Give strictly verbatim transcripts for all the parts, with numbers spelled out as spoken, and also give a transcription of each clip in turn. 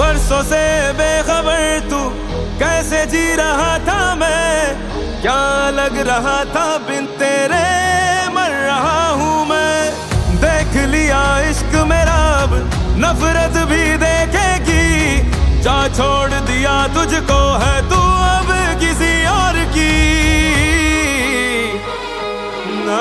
बरसों से बेखबर तू कैसे जी रहा था, मैं क्या लग रहा था, बिन तेरे मर रहा हूँ मैं। देख लिया इश्क मेरा अब नफरत भी देखेगी, जा छोड़ दिया तुझको है तू अब किसी और की। ना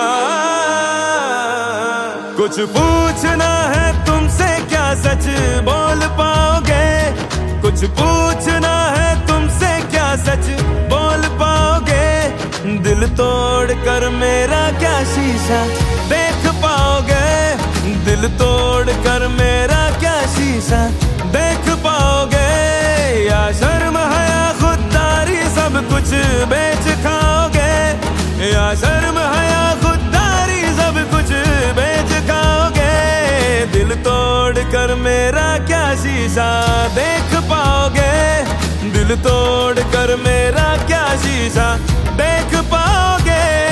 कुछ पूछना है तुमसे क्या सच बोल पाओगे, कुछ पूछना है तुमसे क्या सच बोल पाओगे। दिल तोड़ कर मेरा क्या शीशा देख पाओगे, दिल तोड़ कर मेरा क्या शीशा देख पाओगे। या शर्म हया खुददारी सब कुछ बेच खाओगे, या शर्म हया खुददारी सब कुछ बेच खाओगे। दिल तोड़ कर मेरा क्या शीशा देख पाओगे, दिल तोड़ कर मेरा क्या शीशा देख पाओगे।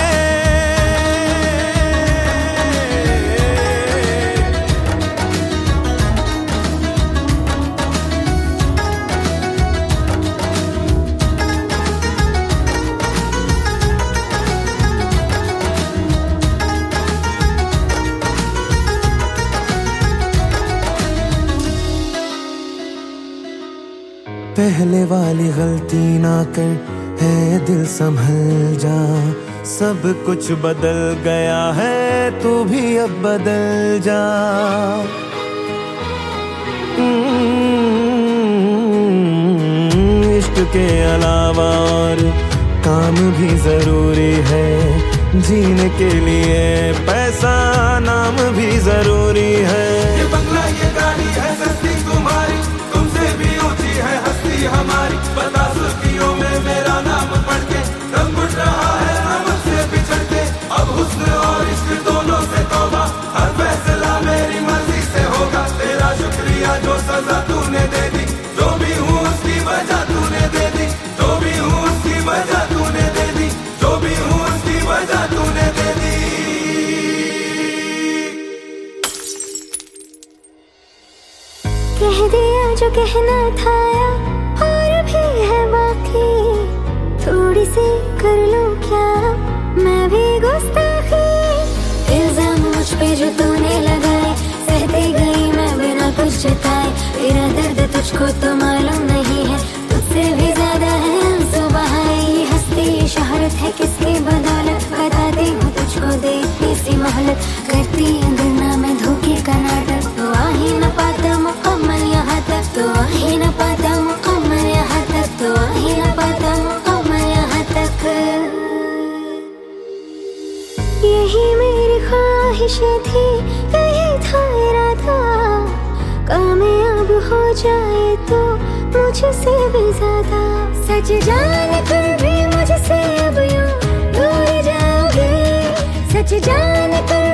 पहले वाली गलती ना कर, है दिल संभल जा। सब कुछ बदल गया है, तू भी अब बदल जा। इश्क के अलावा और काम भी जरूरी है, जीने के लिए पैसा नाम भी जरूरी है। ये बंगला ये गाड़ी है सस्ती तुम्हारी, तुमसे भी ऊंची है हस्ती हमारी। बता सुर्खियों में मेरा नाम पढ़ के रंग उठ रहा है हमसे बिछड़ के। अब हुस्न और इश्क दोनों से तौबा, हर फैसला मेरी मर्जी से होगा। तेरा शुक्रिया जो सजा तूने दे दी, जो भी हूँ उसकी वजह तूने दे दी, जो भी हूँ उसकी वजह तूने दे दी, जो भी हूँ उसकी वजह तूने दे दी। कह दिया जो कहना था, और भी है बाकी। थोड़ी सी कर लूं क्या मैं भी गुस्ताखी। इल्जाम मुझ पे जो तूने लगाए, सहते गई मैं बिना कुछ जताए। तेरा दर्द तुझको तो मालूम नहीं है, तुझसे भी ज्यादा है आंसू बहाए। ये हस्ती ये शोहरत है किसकी बदौलत, बताती हूँ तुझको देखती सी मोहलत। करती अंदर मैं धोखे का नाटक, तो आ ही न पाता मुकम्मल यहाँ तक, तो आ ही न पाता मुकम्मल यहाँ तक, तो आ ही न पाता मुकम्मल यहाँ तक। यही मेरी ख्वाहिश थी, यही था इरादा। कामयाब हो जाए तो मुझसे भी ज्यादा। सच जान कर भी मुझसे अब यूं दूर जाओगे, सच जान कर